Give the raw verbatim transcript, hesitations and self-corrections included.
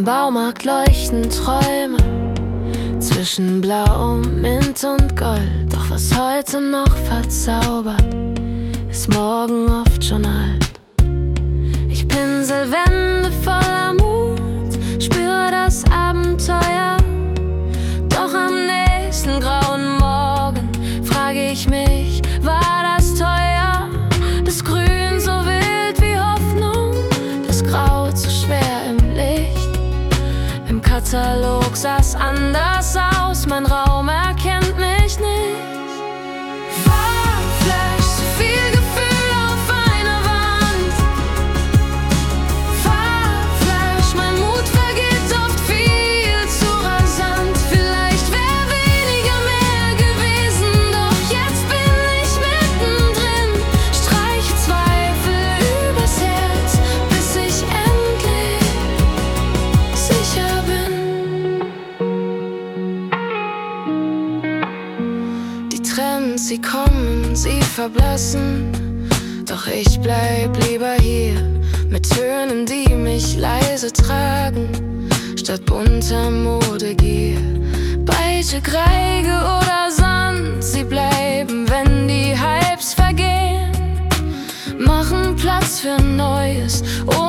Im Baumarkt leuchten Träume zwischen Blau, Mint und Gold. Doch was heute noch verzaubert, ist morgen oft schon alt. Ich pinsel Wände voller Mut, spür das Abenteuer. Doch am nächsten grauen Morgen frage ich mich, war das teuer? Das Grün so wild wie Hoffnung, das Grau zu schwer im Licht. Im Katalog sah's anders aus, mein Raum erkennt mich nicht. Farbflash, zu viel Gefühl auf einer Wand. Farbflash, mein Mut vergeht oft viel zu rasant. Vielleicht wäre weniger mehr gewesen, doch jetzt bin ich mittendrin. Streiche Zweifel übers Herz, bis ich endlich sicher bin. Die Trends, sie kommen, sie verblassen, doch ich bleib lieber hier mit Tönen, die mich leise tragen, statt bunter Modegier. Beige, Geige oder Sand, sie bleiben, wenn die Hypes vergehen, machen Platz für Neues.